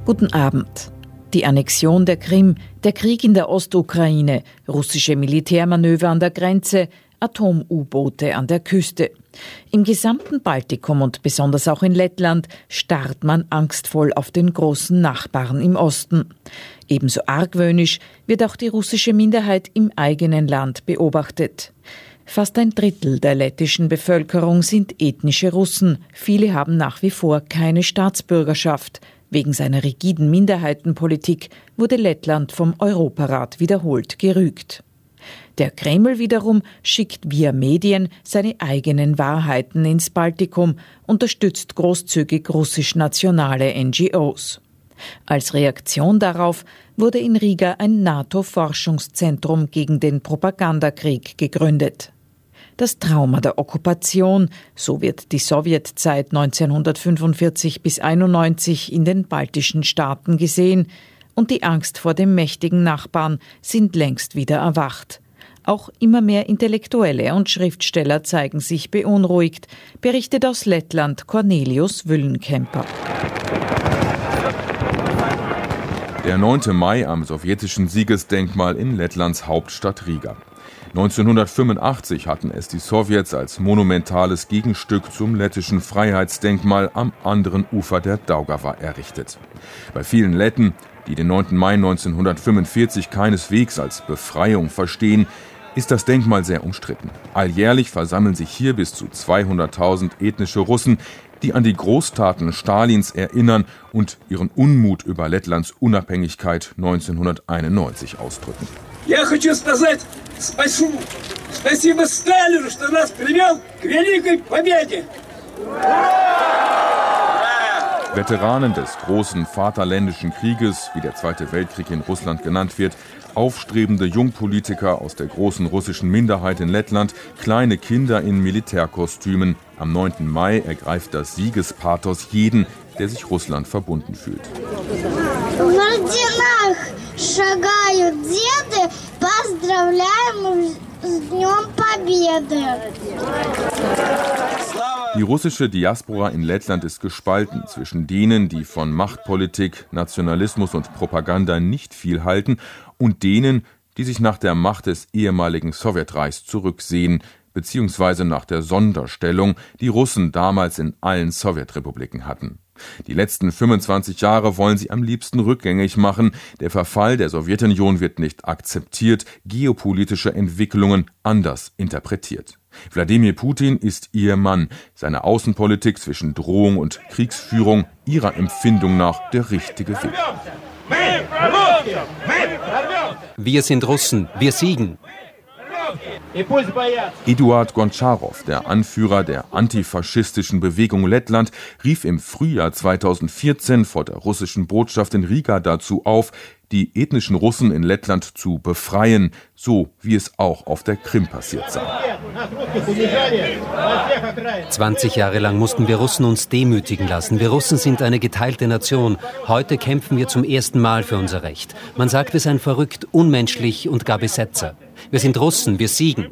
Guten Abend. Die Annexion der Krim, der Krieg in der Ostukraine, russische Militärmanöver an der Grenze, Atom-U-Boote an der Küste. Im gesamten Baltikum und besonders auch in Lettland starrt man angstvoll auf den großen Nachbarn im Osten. Ebenso argwöhnisch wird auch die russische Minderheit im eigenen Land beobachtet. Fast 1/3 der lettischen Bevölkerung sind ethnische Russen. Viele haben nach wie vor keine Staatsbürgerschaft. Wegen seiner rigiden Minderheitenpolitik wurde Lettland vom Europarat wiederholt gerügt. Der Kreml wiederum schickt via Medien seine eigenen Wahrheiten ins Baltikum, unterstützt großzügig russisch-nationale NGOs. Als Reaktion darauf wurde in Riga ein NATO-Forschungszentrum gegen den Propagandakrieg gegründet. Das Trauma der Okkupation, so wird die Sowjetzeit 1945 bis 1991 in den baltischen Staaten gesehen, und die Angst vor dem mächtigen Nachbarn sind längst wieder erwacht. Auch immer mehr Intellektuelle und Schriftsteller zeigen sich beunruhigt, berichtet aus Lettland Cornelius Wüllenkemper. Der 9. Mai am sowjetischen Siegesdenkmal in Lettlands Hauptstadt Riga. 1985 hatten es die Sowjets als monumentales Gegenstück zum lettischen Freiheitsdenkmal am anderen Ufer der Daugava errichtet. Bei vielen Letten, die den 9. Mai 1945 keineswegs als Befreiung verstehen, ist das Denkmal sehr umstritten. Alljährlich versammeln sich hier bis zu 200.000 ethnische Russen, die an die Großtaten Stalins erinnern und ihren Unmut über Lettlands Unabhängigkeit 1991 ausdrücken. Я хочу сказать спасибо. Спасибо Сталину, что нас привел к великой победе. Veteranen des großen Vaterländischen Krieges, wie der Zweite Weltkrieg in Russland genannt wird, aufstrebende Jungpolitiker aus der großen russischen Minderheit in Lettland, kleine Kinder in Militärkostümen. Am 9. Mai ergreift das Siegespathos jeden, der sich Russland verbunden fühlt. Die russische Diaspora in Lettland ist gespalten zwischen denen, die von Machtpolitik, Nationalismus und Propaganda nicht viel halten, und denen, die sich nach der Macht des ehemaligen Sowjetreichs zurücksehen, beziehungsweise nach der Sonderstellung, die Russen damals in allen Sowjetrepubliken hatten. Die letzten 25 Jahre wollen sie am liebsten rückgängig machen. Der Verfall der Sowjetunion wird nicht akzeptiert, geopolitische Entwicklungen anders interpretiert. Wladimir Putin ist ihr Mann, seine Außenpolitik zwischen Drohung und Kriegsführung ihrer Empfindung nach der richtige Weg. Wir sind Russen, wir siegen. Eduard Gontscharow, der Anführer der antifaschistischen Bewegung Lettland, rief im Frühjahr 2014 vor der russischen Botschaft in Riga dazu auf, die ethnischen Russen in Lettland zu befreien, so wie es auch auf der Krim passiert sei. 20 Jahre lang mussten wir Russen uns demütigen lassen. Wir Russen sind eine geteilte Nation. Heute kämpfen wir zum ersten Mal für unser Recht. Man sagt, wir seien verrückt, unmenschlich und gar Besetzer. Wir sind Russen, wir siegen.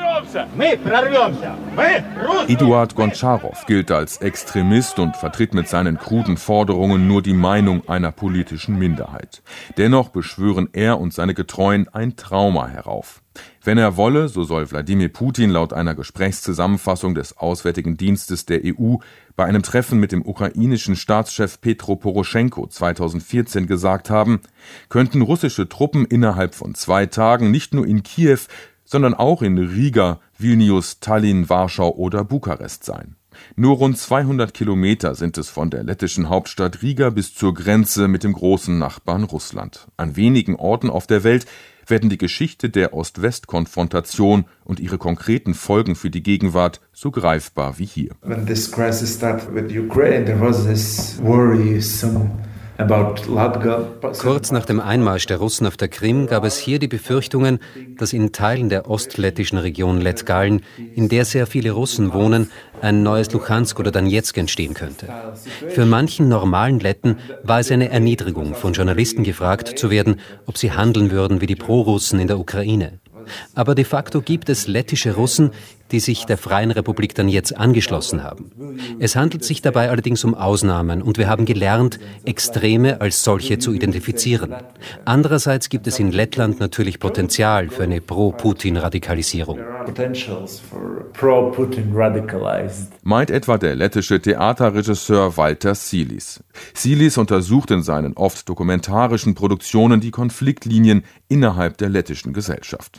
Eduard Gontscharow gilt als Extremist und vertritt mit seinen kruden Forderungen nur die Meinung einer politischen Minderheit. Dennoch beschwören er und seine Getreuen ein Trauma herauf. Wenn er wolle, so soll Wladimir Putin laut einer Gesprächszusammenfassung des Auswärtigen Dienstes der EU bei einem Treffen mit dem ukrainischen Staatschef Petro Poroschenko 2014 gesagt haben, könnten russische Truppen innerhalb von 2 Tagen nicht nur in Kiew, sondern auch in Riga, Vilnius, Tallinn, Warschau oder Bukarest sein. Nur rund 200 Kilometer sind es von der lettischen Hauptstadt Riga bis zur Grenze mit dem großen Nachbarn Russland. An wenigen Orten auf der Welt werden die Geschichte der Ost-West-Konfrontation und ihre konkreten Folgen für die Gegenwart so greifbar wie hier. When this crisis started with Ukraine, there was this worrisome Kurz nach dem Einmarsch der Russen auf der Krim gab es hier die Befürchtungen, dass in Teilen der ostlettischen Region Lettgallen, in der sehr viele Russen wohnen, ein neues Luhansk oder Donezk entstehen könnte. Für manchen normalen Letten war es eine Erniedrigung, von Journalisten gefragt zu werden, ob sie handeln würden wie die Pro-Russen in der Ukraine. Aber de facto gibt es lettische Russen, die sich der Freien Republik Donezk angeschlossen haben. Es handelt sich dabei allerdings um Ausnahmen und wir haben gelernt, Extreme als solche zu identifizieren. Andererseits gibt es in Lettland natürlich Potenzial für eine Pro-Putin-Radikalisierung. Meint etwa der lettische Theaterregisseur Walter Silis. Silis untersucht in seinen oft dokumentarischen Produktionen die Konfliktlinien innerhalb der lettischen Gesellschaft.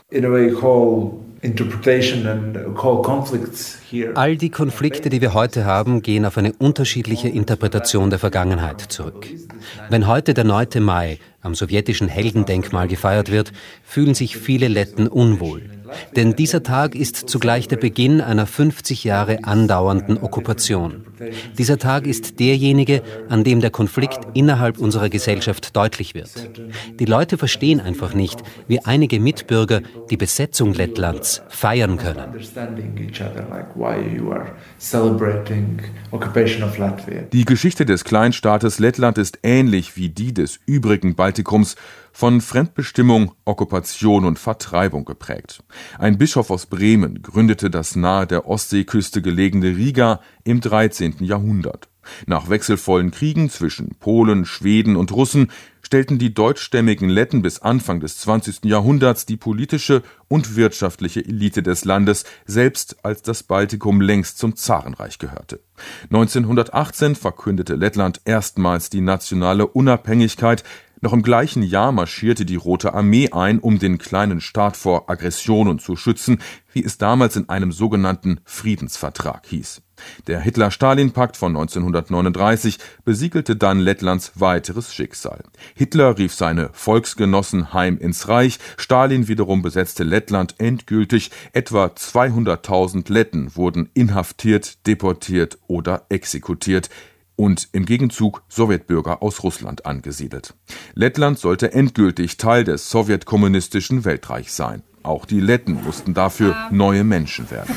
All die Konflikte, die wir heute haben, gehen auf eine unterschiedliche Interpretation der Vergangenheit zurück. Wenn heute der 9. Mai am sowjetischen Heldendenkmal gefeiert wird, fühlen sich viele Letten unwohl. Denn dieser Tag ist zugleich der Beginn einer 50 Jahre andauernden Okkupation. Dieser Tag ist derjenige, an dem der Konflikt innerhalb unserer Gesellschaft deutlich wird. Die Leute verstehen einfach nicht, wie einige Mitbürger die Besetzung Lettlands feiern können. Die Geschichte des Kleinstaates Lettland ist ähnlich wie die des übrigen Baltikums von Fremdbestimmung, Okkupation und Vertreibung geprägt. Ein Bischof aus Bremen gründete das nahe der Ostseeküste gelegene Riga im 13. Jahrhundert. Nach wechselvollen Kriegen zwischen Polen, Schweden und Russen stellten die deutschstämmigen Letten bis Anfang des 20. Jahrhunderts die politische und wirtschaftliche Elite des Landes, selbst als das Baltikum längst zum Zarenreich gehörte. 1918 verkündete Lettland erstmals die nationale Unabhängigkeit. Noch im gleichen Jahr marschierte die Rote Armee ein, um den kleinen Staat vor Aggressionen zu schützen, wie es damals in einem sogenannten Friedensvertrag hieß. Der Hitler-Stalin-Pakt von 1939 besiegelte dann Lettlands weiteres Schicksal. Hitler rief seine Volksgenossen heim ins Reich, Stalin wiederum besetzte Lettland endgültig, etwa 200.000 Letten wurden inhaftiert, deportiert oder exekutiert und im Gegenzug Sowjetbürger aus Russland angesiedelt. Lettland sollte endgültig Teil des sowjetkommunistischen Weltreichs sein. Auch die Letten mussten dafür neue Menschen werden.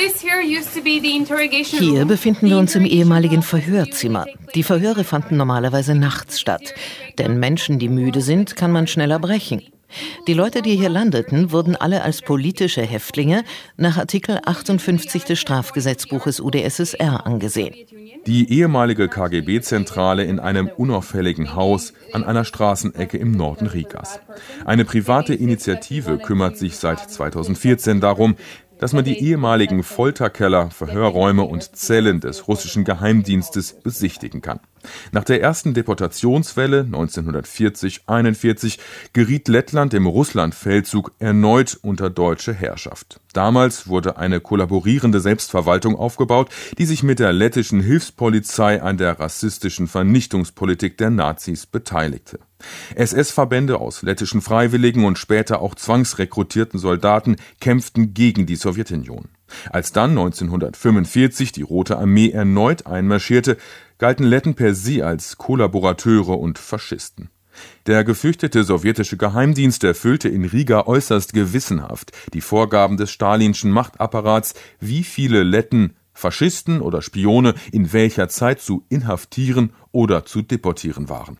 Hier befinden wir uns im ehemaligen Verhörzimmer. Die Verhöre fanden normalerweise nachts statt. Denn Menschen, die müde sind, kann man schneller brechen. Die Leute, die hier landeten, wurden alle als politische Häftlinge nach Artikel 58 des Strafgesetzbuches UdSSR angesehen. Die ehemalige KGB-Zentrale in einem unauffälligen Haus an einer Straßenecke im Norden Rigas. Eine private Initiative kümmert sich seit 2014 darum, dass man die ehemaligen Folterkeller, Verhörräume und Zellen des russischen Geheimdienstes besichtigen kann. Nach der ersten Deportationswelle 1940-41 geriet Lettland im Russlandfeldzug erneut unter deutsche Herrschaft. Damals wurde eine kollaborierende Selbstverwaltung aufgebaut, die sich mit der lettischen Hilfspolizei an der rassistischen Vernichtungspolitik der Nazis beteiligte. SS-Verbände aus lettischen Freiwilligen und später auch zwangsrekrutierten Soldaten kämpften gegen die Sowjetunion. Als dann 1945 die Rote Armee erneut einmarschierte, galten Letten per se als Kollaborateure und Faschisten. Der gefürchtete sowjetische Geheimdienst erfüllte in Riga äußerst gewissenhaft die Vorgaben des stalinschen Machtapparats, wie viele Letten, Faschisten oder Spione in welcher Zeit zu inhaftieren oder zu deportieren waren.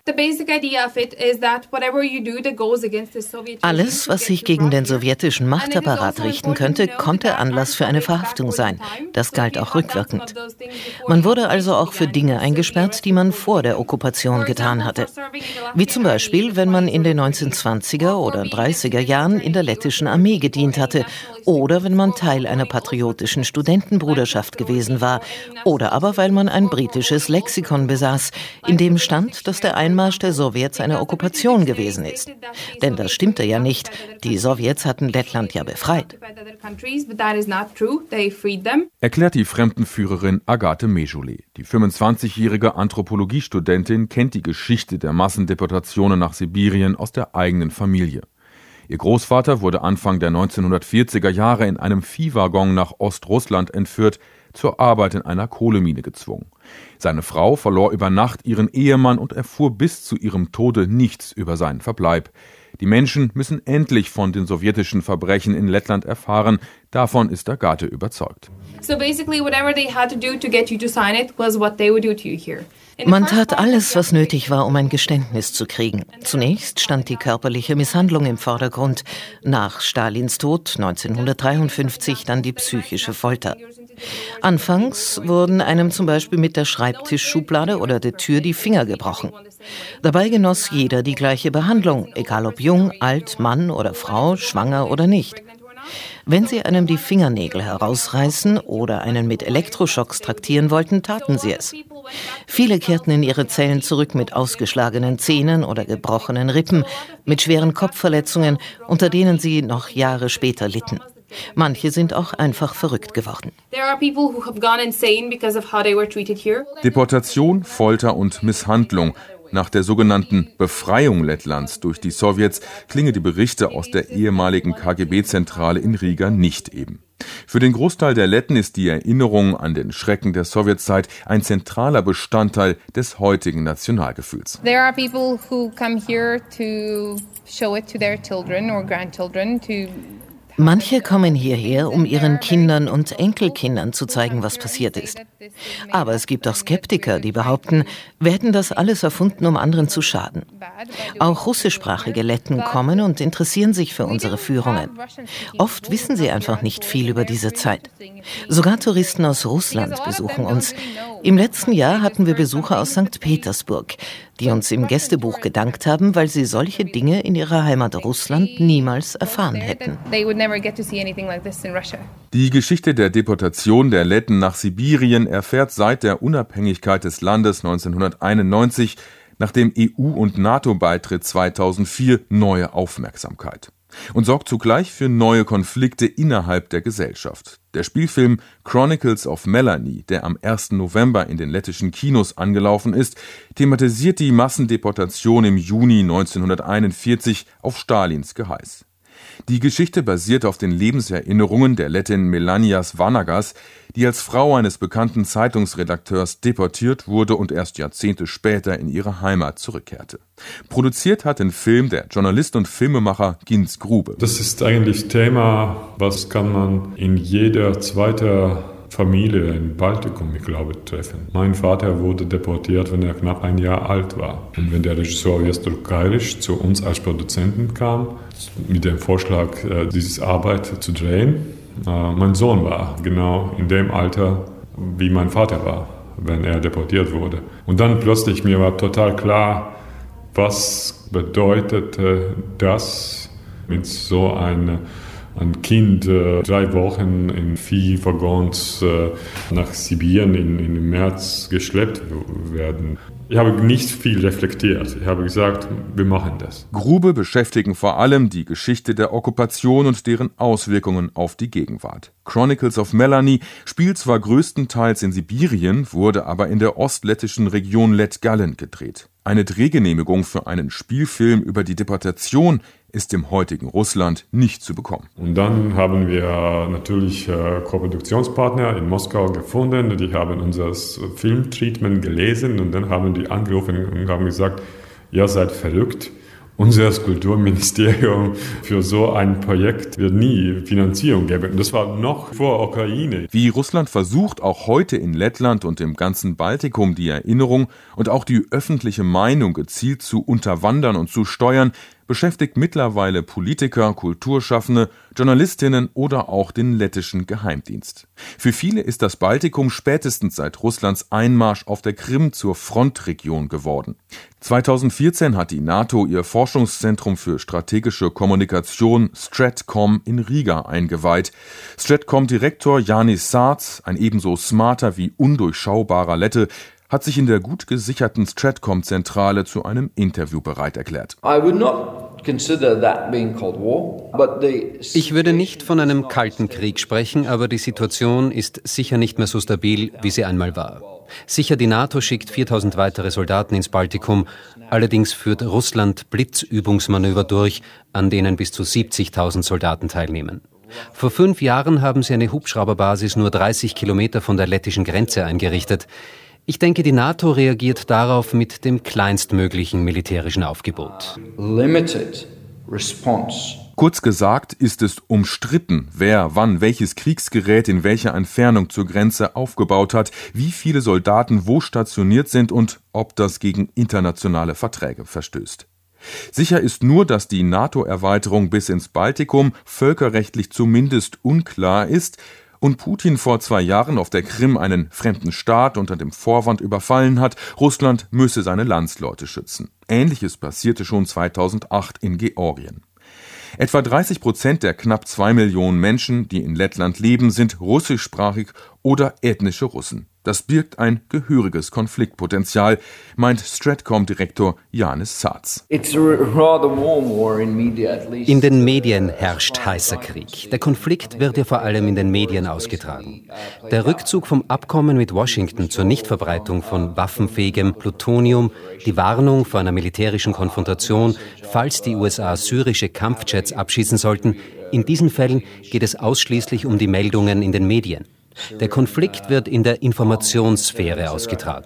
Alles, was sich gegen den sowjetischen Machtapparat richten könnte, konnte Anlass für eine Verhaftung sein. Das galt auch rückwirkend. Man wurde also auch für Dinge eingesperrt, die man vor der Okkupation getan hatte. Wie zum Beispiel, wenn man in den 1920er oder 30er Jahren in der lettischen Armee gedient hatte oder wenn man Teil einer patriotischen Studentenbruderschaft gewesen war oder aber weil man ein britisches Lexikon besaß, in dem stand, dass der Einmarsch der Sowjets eine Okkupation gewesen ist. Denn das stimmte ja nicht. Die Sowjets hatten Lettland ja befreit. Erklärt die Fremdenführerin Agathe Mejule. Die 25-jährige Anthropologiestudentin kennt die Geschichte der Massendeportationen nach Sibirien aus der eigenen Familie. Ihr Großvater wurde Anfang der 1940er Jahre in einem Viehwaggon nach Ostrussland entführt, zur Arbeit in einer Kohlemine gezwungen. Seine Frau verlor über Nacht ihren Ehemann und erfuhr bis zu ihrem Tode nichts über seinen Verbleib. Die Menschen müssen endlich von den sowjetischen Verbrechen in Lettland erfahren. Davon ist Agathe überzeugt. Man tat alles, was nötig war, um ein Geständnis zu kriegen. Zunächst stand die körperliche Misshandlung im Vordergrund, nach Stalins Tod 1953 dann die psychische Folter. Anfangs wurden einem zum Beispiel mit der Schreibtischschublade oder der Tür die Finger gebrochen. Dabei genoss jeder die gleiche Behandlung, egal ob jung, alt, Mann oder Frau, schwanger oder nicht. Wenn sie einem die Fingernägel herausreißen oder einen mit Elektroschocks traktieren wollten, taten sie es. Viele kehrten in ihre Zellen zurück mit ausgeschlagenen Zähnen oder gebrochenen Rippen, mit schweren Kopfverletzungen, unter denen sie noch Jahre später litten. Manche sind auch einfach verrückt geworden. Deportation, Folter und Misshandlung. Nach der sogenannten Befreiung Lettlands durch die Sowjets klingen die Berichte aus der ehemaligen KGB-Zentrale in Riga nicht eben. Für den Großteil der Letten ist die Erinnerung an den Schrecken der Sowjetzeit ein zentraler Bestandteil des heutigen Nationalgefühls. There are people who come here to show it to their children or grandchildren to Manche kommen hierher, um ihren Kindern und Enkelkindern zu zeigen, was passiert ist. Aber es gibt auch Skeptiker, die behaupten, wir hätten das alles erfunden, um anderen zu schaden. Auch russischsprachige Letten kommen und interessieren sich für unsere Führungen. Oft wissen sie einfach nicht viel über diese Zeit. Sogar Touristen aus Russland besuchen uns. Im letzten Jahr hatten wir Besucher aus St. Petersburg, die uns im Gästebuch gedankt haben, weil sie solche Dinge in ihrer Heimat Russland niemals erfahren hätten. Die Geschichte der Deportation der Letten nach Sibirien erfährt seit der Unabhängigkeit des Landes 1991, nach dem EU- und NATO-Beitritt 2004, neue Aufmerksamkeit. Und sorgt zugleich für neue Konflikte innerhalb der Gesellschaft. Der Spielfilm Chronicles of Melanie, der am 1. November in den lettischen Kinos angelaufen ist, thematisiert die Massendeportation im Juni 1941 auf Stalins Geheiß. Die Geschichte basiert auf den Lebenserinnerungen der Lettin Melanias Vanagas, die als Frau eines bekannten Zeitungsredakteurs deportiert wurde und erst Jahrzehnte später in ihre Heimat zurückkehrte. Produziert hat den Film der Journalist und Filmemacher Gins Grube. Das ist eigentlich Thema, was kann man in jeder zweiten Familie im Baltikum, ich glaube, treffen. Mein Vater wurde deportiert, wenn er knapp ein Jahr alt war. Und wenn der Regisseur Vestor Kairisch zu uns als Produzenten kam, mit dem Vorschlag, diese Arbeit zu drehen, mein Sohn war genau in dem Alter, wie mein Vater war, wenn er deportiert wurde. Und dann plötzlich mir war total klar, was bedeutete das, mit so ein Kind 3 Wochen in 4 Waggons nach Sibirien im März geschleppt werden. Ich habe nicht viel reflektiert. Ich habe gesagt, wir machen das. Grube beschäftigen vor allem die Geschichte der Okkupation und deren Auswirkungen auf die Gegenwart. Chronicles of Melanie spielt zwar größtenteils in Sibirien, wurde aber in der ostlettischen Region Letgallen gedreht. Eine Drehgenehmigung für einen Spielfilm über die Deportation ist im heutigen Russland nicht zu bekommen. Und dann haben wir natürlich Koproduktionspartner in Moskau gefunden. Die haben unser Filmtreatment gelesen und dann haben die angerufen und haben gesagt, ihr seid verrückt. Unser Kulturministerium für so ein Projekt wird nie Finanzierung geben. Das war noch vor Ukraine. Wie Russland versucht, auch heute in Lettland und im ganzen Baltikum die Erinnerung und auch die öffentliche Meinung gezielt zu unterwandern und zu steuern, beschäftigt mittlerweile Politiker, Kulturschaffende, Journalistinnen oder auch den lettischen Geheimdienst. Für viele ist das Baltikum spätestens seit Russlands Einmarsch auf der Krim zur Frontregion geworden. 2014 hat die NATO ihr Forschungszentrum für strategische Kommunikation Stratcom in Riga eingeweiht. Stratcom-Direktor Jānis Sārts, ein ebenso smarter wie undurchschaubarer Lette, hat sich in der gut gesicherten Stratcom-Zentrale zu einem Interview bereit erklärt. Ich würde nicht von einem kalten Krieg sprechen, aber die Situation ist sicher nicht mehr so stabil, wie sie einmal war. Sicher, die NATO schickt 4.000 weitere Soldaten ins Baltikum, allerdings führt Russland Blitzübungsmanöver durch, an denen bis zu 70.000 Soldaten teilnehmen. Vor 5 Jahren haben sie eine Hubschrauberbasis nur 30 Kilometer von der lettischen Grenze eingerichtet. Ich denke, die NATO reagiert darauf mit dem kleinstmöglichen militärischen Aufgebot. Kurz gesagt ist es umstritten, wer wann welches Kriegsgerät in welcher Entfernung zur Grenze aufgebaut hat, wie viele Soldaten wo stationiert sind und ob das gegen internationale Verträge verstößt. Sicher ist nur, dass die NATO-Erweiterung bis ins Baltikum völkerrechtlich zumindest unklar ist und Putin vor 2 Jahren auf der Krim einen fremden Staat unter dem Vorwand überfallen hat, Russland müsse seine Landsleute schützen. Ähnliches passierte schon 2008 in Georgien. Etwa 30% der knapp 2 Millionen Menschen, die in Lettland leben, sind russischsprachig oder ethnische Russen. Das birgt ein gehöriges Konfliktpotenzial, meint Stratcom-Direktor Jānis Sāts. In den Medien herrscht heißer Krieg. Der Konflikt wird ja vor allem in den Medien ausgetragen. Der Rückzug vom Abkommen mit Washington zur Nichtverbreitung von waffenfähigem Plutonium, die Warnung vor einer militärischen Konfrontation, falls die USA syrische Kampfjets abschießen sollten, in diesen Fällen geht es ausschließlich um die Meldungen in den Medien. Der Konflikt wird in der Informationssphäre ausgetragen.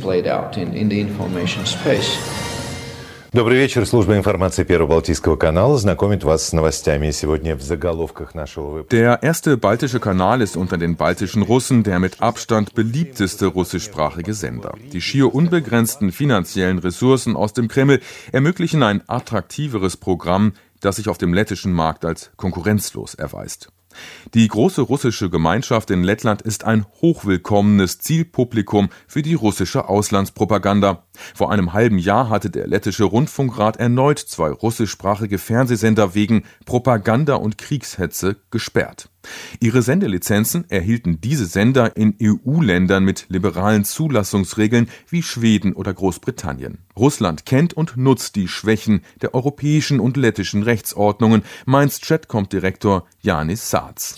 Добрый вечер. Служба информации Первого Балтийского канала знакомит вас с новостями. Сегодня в заголовках нашего выпуска. Der erste baltische Kanal ist unter den baltischen Russen der mit Abstand beliebteste russischsprachige Sender. Die schier unbegrenzten finanziellen Ressourcen aus dem Kreml ermöglichen ein attraktiveres Programm, das sich auf dem lettischen Markt als konkurrenzlos erweist. Die große russische Gemeinschaft in Lettland ist ein hochwillkommenes Zielpublikum für die russische Auslandspropaganda. Vor einem halben Jahr hatte der lettische Rundfunkrat erneut 2 russischsprachige Fernsehsender wegen Propaganda und Kriegshetze gesperrt. Ihre Sendelizenzen erhielten diese Sender in EU-Ländern mit liberalen Zulassungsregeln wie Schweden oder Großbritannien. Russland kennt und nutzt die Schwächen der europäischen und lettischen Rechtsordnungen, meint Stratcom-Direktor Jānis Sāts.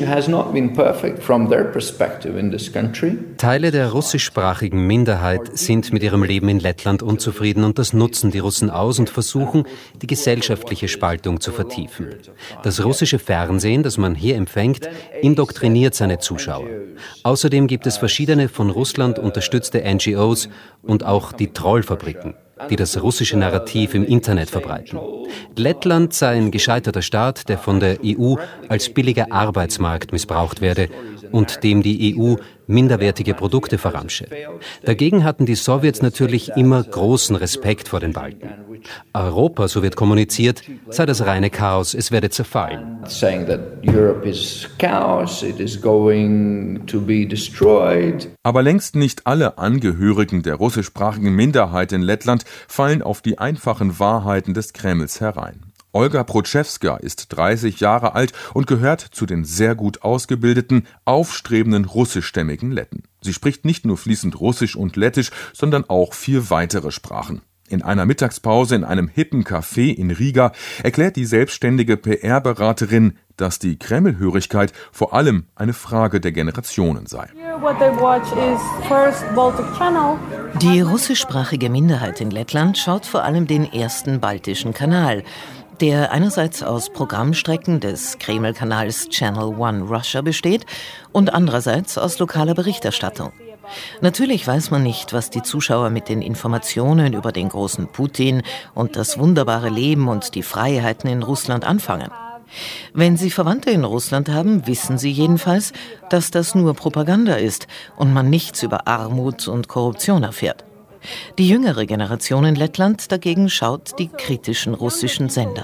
Teile der russischsprachigen Minderheit sind mit ihrem Leben in Lettland unzufrieden und das nutzen die Russen aus und versuchen, die gesellschaftliche Spaltung zu vertiefen. Das russische Fernsehen, das man hier empfängt, indoktriniert seine Zuschauer. Außerdem gibt es verschiedene von Russland unterstützte NGOs und auch die Trollfabriken, die das russische Narrativ im Internet verbreiten. Lettland sei ein gescheiterter Staat, der von der EU als billiger Arbeitsmarkt missbraucht werde und dem die EU minderwertige Produkte verramsche. Dagegen hatten die Sowjets natürlich immer großen Respekt vor den Balten. Europa, so wird kommuniziert, sei das reine Chaos, es werde zerfallen. Aber längst nicht alle Angehörigen der russischsprachigen Minderheit in Lettland fallen auf die einfachen Wahrheiten des Kremls herein. Olga Prochewska ist 30 Jahre alt und gehört zu den sehr gut ausgebildeten, aufstrebenden russischstämmigen Letten. Sie spricht nicht nur fließend Russisch und Lettisch, sondern auch 4 weitere Sprachen. In einer Mittagspause in einem hippen Café in Riga erklärt die selbstständige PR-Beraterin, dass die Kremlhörigkeit vor allem eine Frage der Generationen sei. Die russischsprachige Minderheit in Lettland schaut vor allem den ersten baltischen Kanal, der einerseits aus Programmstrecken des Kreml-Kanals Channel One Russia besteht und andererseits aus lokaler Berichterstattung. Natürlich weiß man nicht, was die Zuschauer mit den Informationen über den großen Putin und das wunderbare Leben und die Freiheiten in Russland anfangen. Wenn Sie Verwandte in Russland haben, wissen Sie jedenfalls, dass das nur Propaganda ist und man nichts über Armut und Korruption erfährt. Die jüngere Generation in Lettland dagegen schaut die kritischen russischen Sender.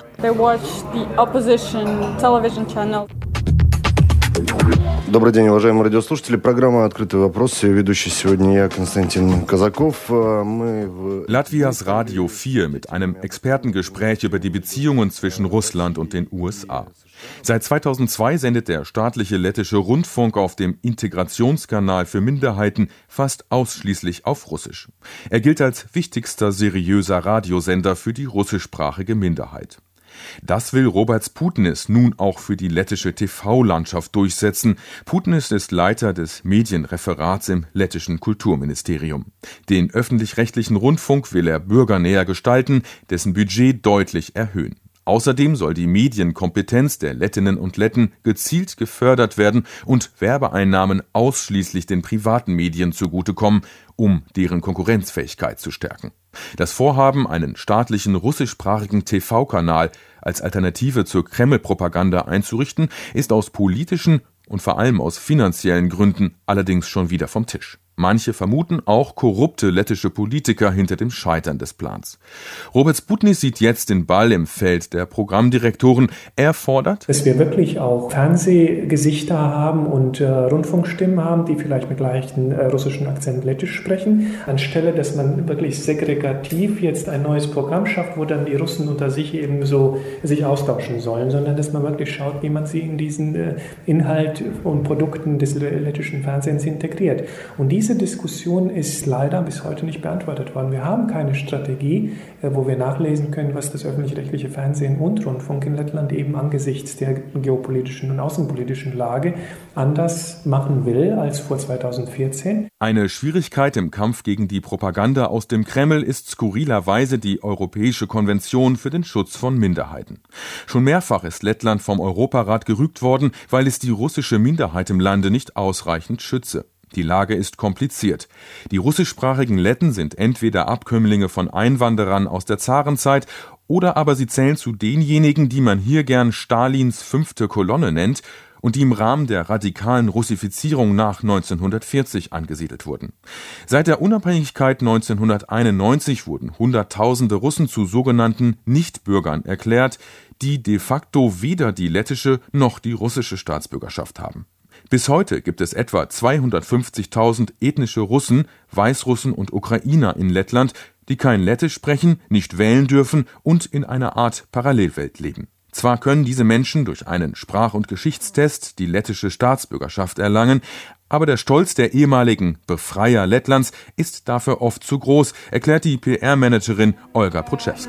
Добрый день, уважаемые радиослушатели. Программа «Открытый вопрос». Ведущий сегодня я, Константин Казаков. Latvias Radio 4 mit einem Expertengespräch über die Beziehungen zwischen Russland und den USA. Seit 2002 sendet der staatliche lettische Rundfunk auf dem Integrationskanal für Minderheiten fast ausschließlich auf Russisch. Er gilt als wichtigster seriöser Radiosender für die russischsprachige Minderheit. Das will Roberts Putnis nun auch für die lettische TV-Landschaft durchsetzen. Putnis ist Leiter des Medienreferats im lettischen Kulturministerium. Den öffentlich-rechtlichen Rundfunk will er bürgernäher gestalten, dessen Budget deutlich erhöhen. Außerdem soll die Medienkompetenz der Lettinnen und Letten gezielt gefördert werden und Werbeeinnahmen ausschließlich den privaten Medien zugutekommen, um deren Konkurrenzfähigkeit zu stärken. Das Vorhaben, einen staatlichen russischsprachigen TV-Kanal als Alternative zur Kreml-Propaganda einzurichten, ist aus politischen und vor allem aus finanziellen Gründen allerdings schon wieder vom Tisch. Manche vermuten auch korrupte lettische Politiker hinter dem Scheitern des Plans. Robert Sputnik sieht jetzt den Ball im Feld der Programmdirektoren. Er fordert, dass wir wirklich auch Fernsehgesichter haben und Rundfunkstimmen haben, die vielleicht mit leichten russischen Akzent lettisch sprechen, anstelle, dass man wirklich segregativ jetzt ein neues Programm schafft, wo dann die Russen unter sich eben so sich austauschen sollen, sondern dass man wirklich schaut, wie man sie in diesen Inhalt und Produkten des lettischen Fernsehens integriert. Und diese Diskussion ist leider bis heute nicht beantwortet worden. Wir haben keine Strategie, wo wir nachlesen können, was das öffentlich-rechtliche Fernsehen und Rundfunk in Lettland eben angesichts der geopolitischen und außenpolitischen Lage anders machen will als vor 2014. Eine Schwierigkeit im Kampf gegen die Propaganda aus dem Kreml ist skurrilerweise die Europäische Konvention für den Schutz von Minderheiten. Schon mehrfach ist Lettland vom Europarat gerügt worden, weil es die russische Minderheit im Lande nicht ausreichend schütze. Die Lage ist kompliziert. Die russischsprachigen Letten sind entweder Abkömmlinge von Einwanderern aus der Zarenzeit oder aber sie zählen zu denjenigen, die man hier gern Stalins 5. Kolonne nennt und die im Rahmen der radikalen Russifizierung nach 1940 angesiedelt wurden. Seit der Unabhängigkeit 1991 wurden Hunderttausende Russen zu sogenannten Nichtbürgern erklärt, die de facto weder die lettische noch die russische Staatsbürgerschaft haben. Bis heute gibt es etwa 250.000 ethnische Russen, Weißrussen und Ukrainer in Lettland, die kein Lettisch sprechen, nicht wählen dürfen und in einer Art Parallelwelt leben. Zwar können diese Menschen durch einen Sprach- und Geschichtstest die lettische Staatsbürgerschaft erlangen, aber der Stolz der ehemaligen Befreier Lettlands ist dafür oft zu groß, erklärt die PR-Managerin Olga Protschewska.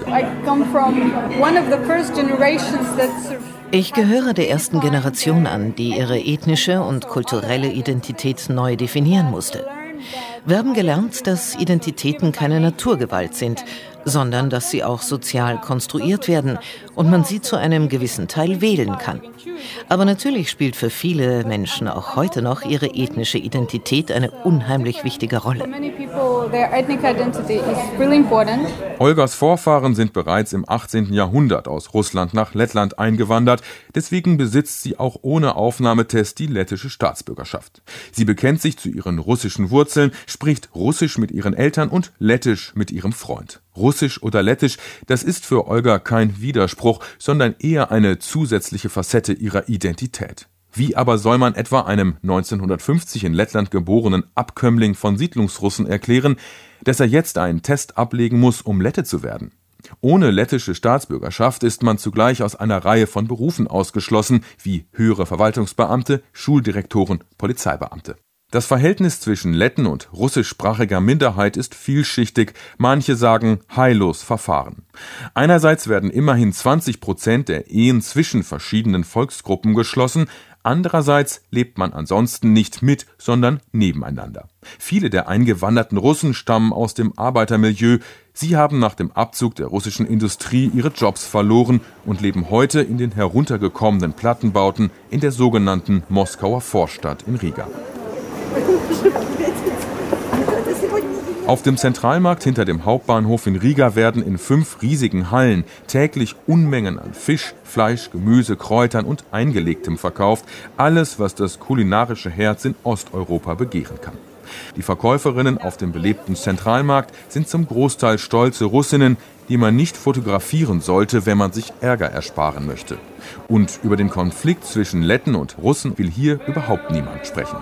Ich gehöre der ersten Generation an, die ihre ethnische und kulturelle Identität neu definieren musste. Wir haben gelernt, dass Identitäten keine Naturgewalt sind, sondern dass sie auch sozial konstruiert werden und man sie zu einem gewissen Teil wählen kann. Aber natürlich spielt für viele Menschen auch heute noch ihre ethnische Identität eine unheimlich wichtige Rolle. Olgas Vorfahren sind bereits im 18. Jahrhundert aus Russland nach Lettland eingewandert, deswegen besitzt sie auch ohne Aufnahmetest die lettische Staatsbürgerschaft. Sie bekennt sich zu ihren russischen Wurzeln, spricht Russisch mit ihren Eltern und Lettisch mit ihrem Freund. Russisch oder Lettisch, das ist für Olga kein Widerspruch, sondern eher eine zusätzliche Facette ihrer Identität. Wie aber soll man etwa einem 1950 in Lettland geborenen Abkömmling von Siedlungsrussen erklären, dass er jetzt einen Test ablegen muss, um Lette zu werden? Ohne lettische Staatsbürgerschaft ist man zugleich aus einer Reihe von Berufen ausgeschlossen, wie höhere Verwaltungsbeamte, Schuldirektoren, Polizeibeamte. Das Verhältnis zwischen Letten und russischsprachiger Minderheit ist vielschichtig, manche sagen heillos verfahren. Einerseits werden immerhin 20% der Ehen zwischen verschiedenen Volksgruppen geschlossen, andererseits lebt man ansonsten nicht mit, sondern nebeneinander. Viele der eingewanderten Russen stammen aus dem Arbeitermilieu, sie haben nach dem Abzug der russischen Industrie ihre Jobs verloren und leben heute in den heruntergekommenen Plattenbauten in der sogenannten Moskauer Vorstadt in Riga. Auf dem Zentralmarkt hinter dem Hauptbahnhof in Riga werden in 5 riesigen Hallen täglich Unmengen an Fisch, Fleisch, Gemüse, Kräutern und Eingelegtem verkauft. Alles, was das kulinarische Herz in Osteuropa begehren kann. Die Verkäuferinnen auf dem belebten Zentralmarkt sind zum Großteil stolze Russinnen, die man nicht fotografieren sollte, wenn man sich Ärger ersparen möchte. Und über den Konflikt zwischen Letten und Russen will hier überhaupt niemand sprechen.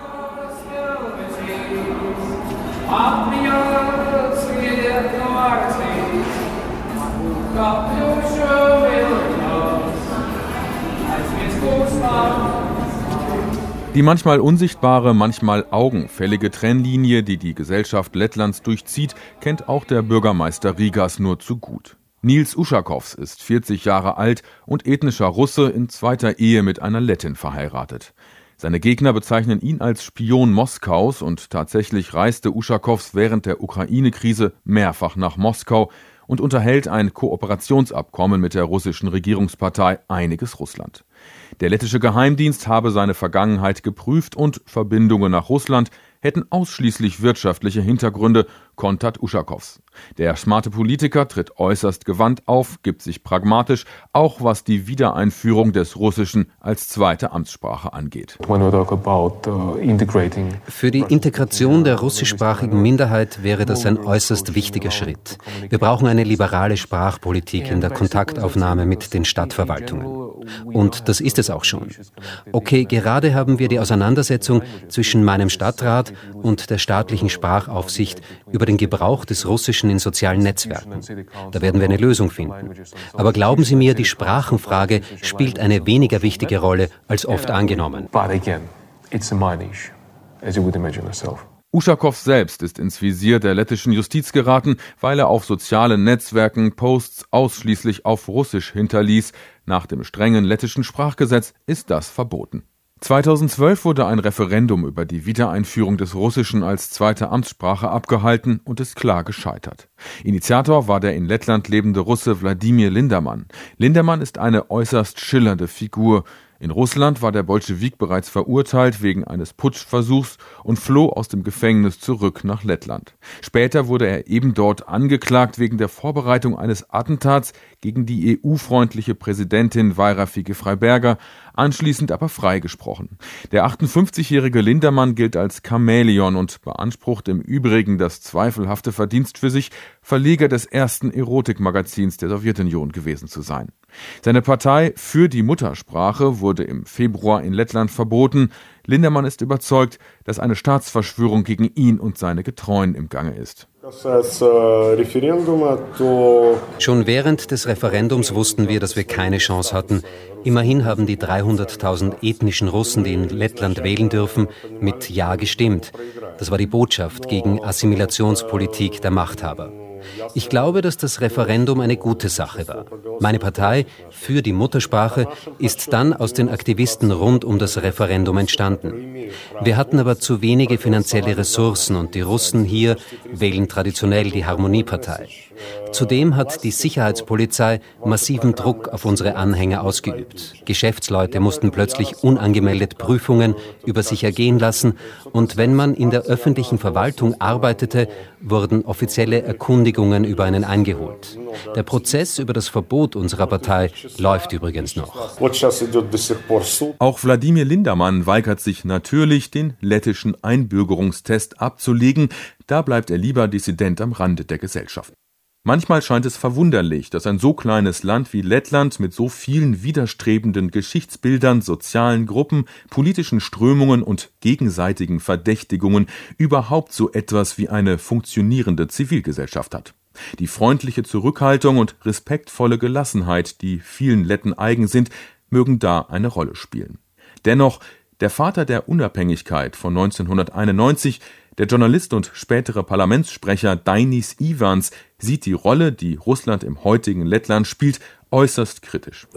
Die manchmal unsichtbare, manchmal augenfällige Trennlinie, die die Gesellschaft Lettlands durchzieht, kennt auch der Bürgermeister Rigas nur zu gut. Nils Uschakows ist 40 Jahre alt und ethnischer Russe in zweiter Ehe mit einer Lettin verheiratet. Seine Gegner bezeichnen ihn als Spion Moskaus und tatsächlich reiste Uschakows während der Ukraine-Krise mehrfach nach Moskau und unterhält ein Kooperationsabkommen mit der russischen Regierungspartei Einiges Russland. Der lettische Geheimdienst habe seine Vergangenheit geprüft und Verbindungen nach Russland hätten ausschließlich wirtschaftliche Hintergründe, kontert Uschakows. Der smarte Politiker tritt äußerst gewandt auf, gibt sich pragmatisch, auch was die Wiedereinführung des Russischen als zweite Amtssprache angeht. Für die Integration der russischsprachigen Minderheit wäre das ein äußerst wichtiger Schritt. Wir brauchen eine liberale Sprachpolitik in der Kontaktaufnahme mit den Stadtverwaltungen. Und das ist es auch schon. Okay, gerade haben wir die Auseinandersetzung zwischen meinem Stadtrat und der staatlichen Sprachaufsicht über den Gebrauch des Russischen in sozialen Netzwerken. Da werden wir eine Lösung finden. Aber glauben Sie mir, die Sprachenfrage spielt eine weniger wichtige Rolle als oft angenommen. Uschakows selbst ist ins Visier der lettischen Justiz geraten, weil er auf sozialen Netzwerken Posts ausschließlich auf Russisch hinterließ. Nach dem strengen lettischen Sprachgesetz ist das verboten. 2012 wurde ein Referendum über die Wiedereinführung des Russischen als zweite Amtssprache abgehalten und ist klar gescheitert. Initiator war der in Lettland lebende Russe Wladimir Lindermann. Lindermann ist eine äußerst schillernde Figur. In Russland war der Bolschewik bereits verurteilt wegen eines Putschversuchs und floh aus dem Gefängnis zurück nach Lettland. Später wurde er eben dort angeklagt wegen der Vorbereitung eines Attentats gegen die EU-freundliche Präsidentin Vaira Figge-Freiberger, anschließend aber freigesprochen. Der 58-jährige Lindermann gilt als Chamäleon und beansprucht im Übrigen das zweifelhafte Verdienst für sich, Verleger des ersten Erotikmagazins der Sowjetunion gewesen zu sein. Seine Partei Für die Muttersprache wurde im Februar in Lettland verboten. Lindermann ist überzeugt, dass eine Staatsverschwörung gegen ihn und seine Getreuen im Gange ist. Schon während des Referendums wussten wir, dass wir keine Chance hatten. Immerhin haben die 300.000 ethnischen Russen, die in Lettland wählen dürfen, mit Ja gestimmt. Das war die Botschaft gegen Assimilationspolitik der Machthaber. Ich glaube, dass das Referendum eine gute Sache war. Meine Partei Für die Muttersprache ist dann aus den Aktivisten rund um das Referendum entstanden. Wir hatten aber zu wenige finanzielle Ressourcen und die Russen hier wählen traditionell die Harmoniepartei. Zudem hat die Sicherheitspolizei massiven Druck auf unsere Anhänger ausgeübt. Geschäftsleute mussten plötzlich unangemeldet Prüfungen über sich ergehen lassen und wenn man in der öffentlichen Verwaltung arbeitete, wurden offizielle Erkundigungen über einen eingeholt. Der Prozess über das Verbot unserer Partei läuft übrigens noch. Auch Wladimir Lindermann weigert sich natürlich, den lettischen Einbürgerungstest abzulegen. Da bleibt er lieber Dissident am Rande der Gesellschaft. Manchmal scheint es verwunderlich, dass ein so kleines Land wie Lettland mit so vielen widerstrebenden Geschichtsbildern, sozialen Gruppen, politischen Strömungen und gegenseitigen Verdächtigungen überhaupt so etwas wie eine funktionierende Zivilgesellschaft hat. Die freundliche Zurückhaltung und respektvolle Gelassenheit, die vielen Letten eigen sind, mögen da eine Rolle spielen. Dennoch, der Vater der Unabhängigkeit von 1991, der Journalist und spätere Parlamentssprecher Dainis Ivans, sieht die Rolle, die Russland im heutigen Lettland spielt, äußerst kritisch.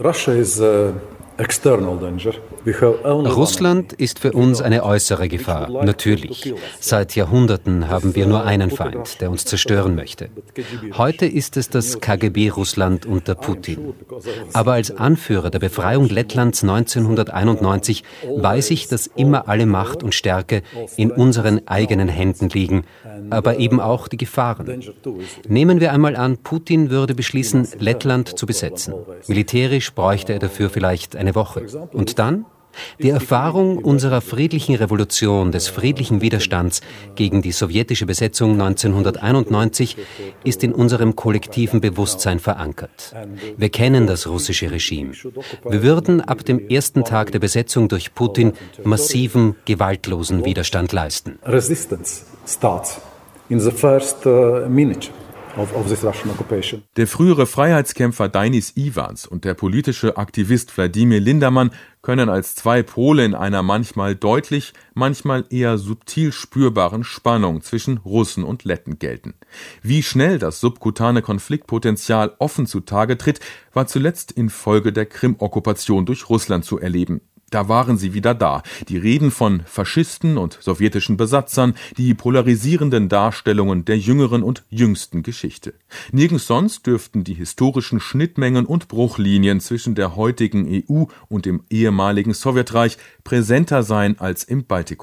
Russland ist für uns eine äußere Gefahr, natürlich. Seit Jahrhunderten haben wir nur einen Feind, der uns zerstören möchte. Heute ist es das KGB-Russland unter Putin. Aber als Anführer der Befreiung Lettlands 1991 weiß ich, dass immer alle Macht und Stärke in unseren eigenen Händen liegen, aber eben auch die Gefahren. Nehmen wir einmal an, Putin würde beschließen, Lettland zu besetzen. Militärisch bräuchte er dafür vielleicht eine Woche. Und dann? Die Erfahrung unserer friedlichen Revolution, des friedlichen Widerstands gegen die sowjetische Besetzung 1991 ist in unserem kollektiven Bewusstsein verankert. Wir kennen das russische Regime. Wir würden ab dem ersten Tag der Besetzung durch Putin massiven, gewaltlosen Widerstand leisten. Resistance starts in the first minute. Der frühere Freiheitskämpfer Dainis Ivans und der politische Aktivist Wladimir Lindermann können als zwei Pole in einer manchmal deutlich, manchmal eher subtil spürbaren Spannung zwischen Russen und Letten gelten. Wie schnell das subkutane Konfliktpotenzial offen zutage tritt, war zuletzt infolge der Krim-Okkupation durch Russland zu erleben. Da waren sie wieder da. Die Reden von Faschisten und sowjetischen Besatzern, die polarisierenden Darstellungen der jüngeren und jüngsten Geschichte. Nirgends sonst dürften die historischen Schnittmengen und Bruchlinien zwischen der heutigen EU und dem ehemaligen Sowjetreich präsenter sein als im Baltikum.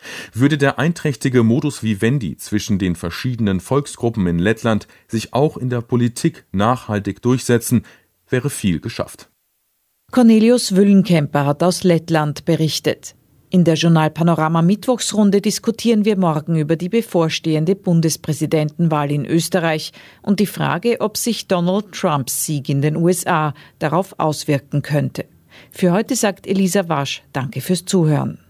Würde der einträchtige Modus vivendi zwischen den verschiedenen Volksgruppen in Lettland sich auch in der Politik nachhaltig durchsetzen, wäre viel geschafft. Cornelius Wüllenkemper hat aus Lettland berichtet. In der Journal Panorama Mittwochsrunde diskutieren wir morgen über die bevorstehende Bundespräsidentenwahl in Österreich und die Frage, ob sich Donald Trumps Sieg in den USA darauf auswirken könnte. Für heute sagt Elisa Wasch, danke fürs Zuhören.